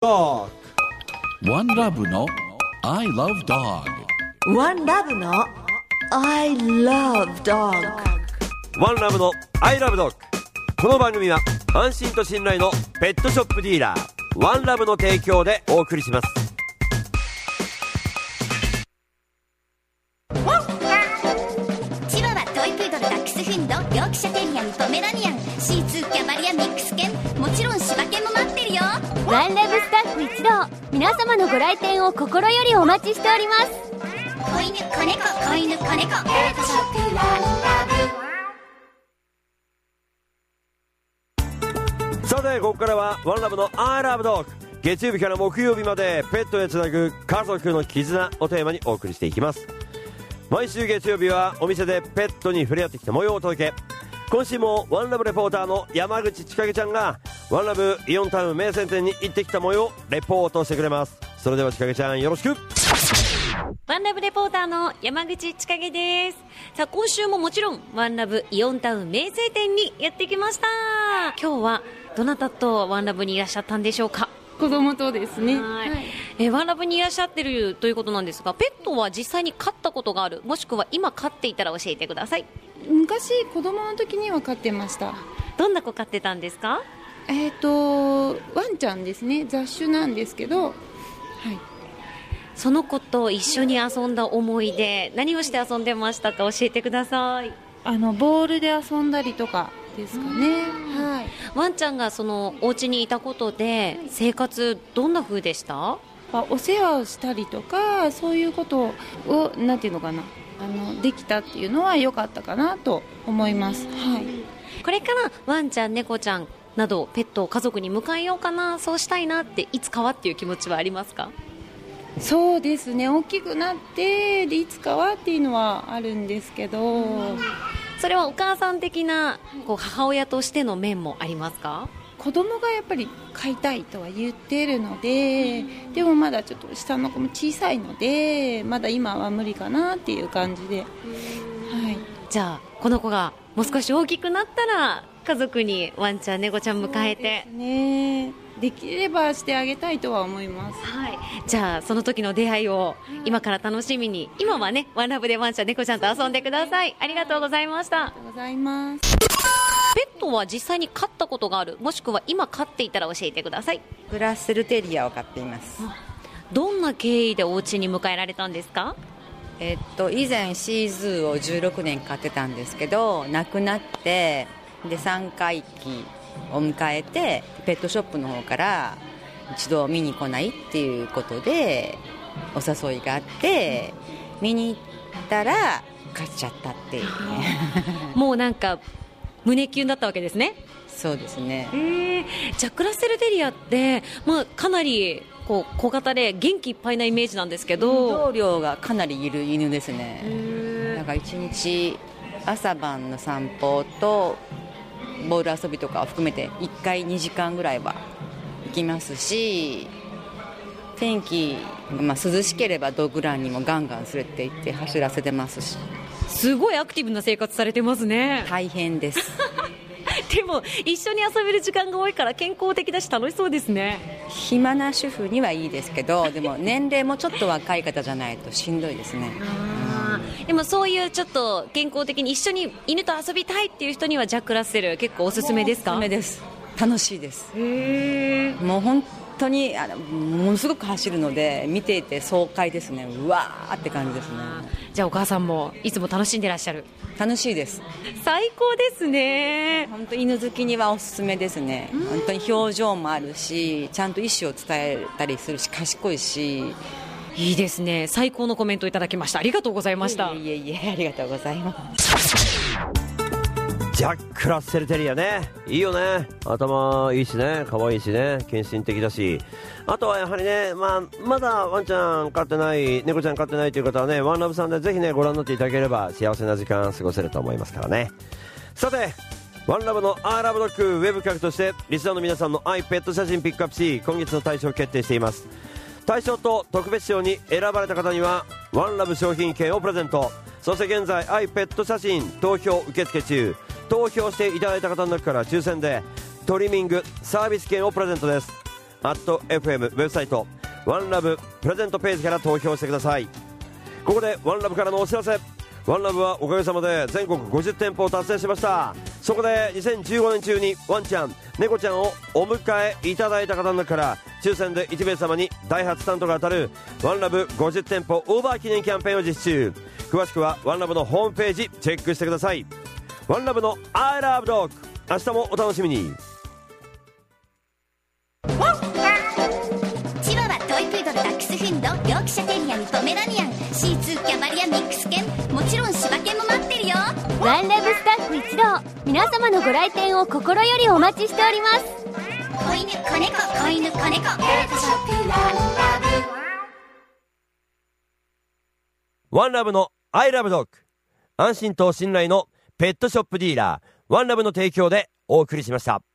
Dog One Love の I Love Dog One Love の I Love Dog ワンラブの I Love Dog。 この番組は安心と信頼のペットショップディーラーワンラブの提供でお送りします。 チワワ、トイプードル、ダックスフンド、ヨークシャテリアン、ポメラニアン、シーツー、キャバリア、ミックス犬、もちろん柴犬も待ってるよ。 ワンラブスタッフ一同、皆様のご来店を心よりお待ちしております。 子犬、子猫、子犬、子猫、ペットショップワンラブ。さてここからはワンラブの I Love Dog。 月曜日から木曜日までペットへつなぐ家族の絆をテーマにお送りしていきます。毎週月曜日はお店でペットに触れ合ってきた模様をお届け。今週もワンラブレポーターの山口千景ちゃんがワンラブイオンタウン名店店に行ってきた模様をレポートしてくれます。それでは千景ちゃんよろしく。 ワンラブレポーターの山口千景です。さあ今週ももちろんワンラブイオンタウン名店店にやってきました。今日はどなたとワンラブにいらっしゃったんでしょうか。 子供とですね。 はい、ワンラブにいらっしゃってるということなんですが、ペットは実際に飼ったことがある、もしくは今飼っていたら教えてください。 昔子供の時には飼ってました。 どんな子飼ってたんですか。 ワンちゃんですね。雑種なんですけど、はい、 その子と一緒に遊んだ思い出、何をして遊んでましたか、教えてください。 ボールで遊んだりとかですかね。はい、 ワンちゃんがそのお家にいたことで生活どんな風でした？ お世話をしたりとかそういうことをなんていうのかな、できたっていうのは良かったかなと思います。はい、 これからワンちゃん猫ちゃんなどペットを家族に迎えようかな、そうしたいなっていつかはっていう気持ちはありますか？ そうですね、大きくなってでいつかはっていうのはあるんですけど、 それはお母さん的な母親としての面もありますか？ 子供がやっぱり飼いたいとは言っているので、でもまだちょっと下の子も小さいのでまだ今は無理かなっていう感じで、はい、 じゃあこの子がもう少し大きくなったら家族にワンちゃん猫ちゃん迎えて、 そうですね、できればしてあげたいとは思います。 はい、じゃあその時の出会いを今から楽しみに、今はねワンラブでワンちゃん猫ちゃんと遊んでください。ありがとうございました。 ありがとうございます。 ペットは実際に飼ったことがある、もしくは今飼っていたら教えてください。 グラッセルテリアを飼っています。 どんな経緯でお家に迎えられたんですか？ 以前シーズーを16年飼ってたんですけど亡くなって、で3回忌を迎えてペットショップの方から一度見に来ないっていうことでお誘いがあって見に行ったら飼っちゃったっていうねもうなんか胸キュンだったわけですね。 そうですね。 ジャックラッセルテリアって、かなり小型で元気いっぱいなイメージなんですけど、 運動量がかなりいる犬ですね。なんか1日朝晩の散歩とボール遊びとかを含めて1回2時間ぐらいは行きますし、天気が涼しければドッグランにもガンガン連れて行って走らせてますし、 すごいアクティブな生活されてますね。 大変ですでも一緒に遊べる時間が多いから健康的だし楽しそうですね。 暇な主婦にはいいですけど、でも年齢もちょっと若い方じゃないとしんどいですね。 でもそういうちょっと健康的に一緒に犬と遊びたいっていう人にはジャックラッセル結構おすすめですか？ おすすめです。楽しいです。もう本当にものすごく走るので見ていて爽快ですね。うわーって感じですね。 じゃあお母さんもいつも楽しんでらっしゃる？ 楽しいです。 最高ですね。 本当犬好きにはおすすめですね。本当に表情もあるしちゃんと意思を伝えたりするし賢いし、 いいですね。最高のコメントいただきました。ありがとうございました。 いえありがとうございます。 ジャックラッセルテリアね、いいよね。頭いいしね、可愛いしね、献身的だし、あとはやはりね、まだワンちゃん飼ってない、猫ちゃん飼ってないという方はね、ワンラブさんでぜひねご覧になっていただければ幸せな時間過ごせると思いますからね。さてワンラブの I Love Dog ウェブ企画としてリスナーの皆さんの愛ペット写真ピックアップし、今月の大賞を決定しています。大賞と特別賞に選ばれた方にはワンラブ商品券をプレゼント。そして現在愛ペット写真投票受付中。投票していただいた方の中から抽選でトリミングサービス券をプレゼントです。 @FM ウェブサイトワンラブプレゼントページから投票してください。ここでワンラブからのお知らせ。ワンラブはおかげさまで全国50店舗を達成しました。そこで2015年中にワンちゃん猫ちゃんをお迎えいただいた方の中から抽選で1名様にダイハツスタンドが当たるワンラブ50店舗オーバー記念キャンペーンを実施中。詳しくはワンラブのホームページチェックしてください。ワンラブの I love dog、 明日もお楽しみに。 チワワ、トイプードル、ダックスフンド、ヨークシャテリアにポメラニアン、シーツー、キャバリア、ミックス犬、もちろん柴犬も待ってるよ。 ワンラブスタッフ一同、皆様のご来店を心よりお待ちしております。 子犬、子猫、子犬、子猫、ペットショップワンラブ。ワンラブの I love dog、 安心と信頼のペットショップディーラーワンラブの提供でお送りしました。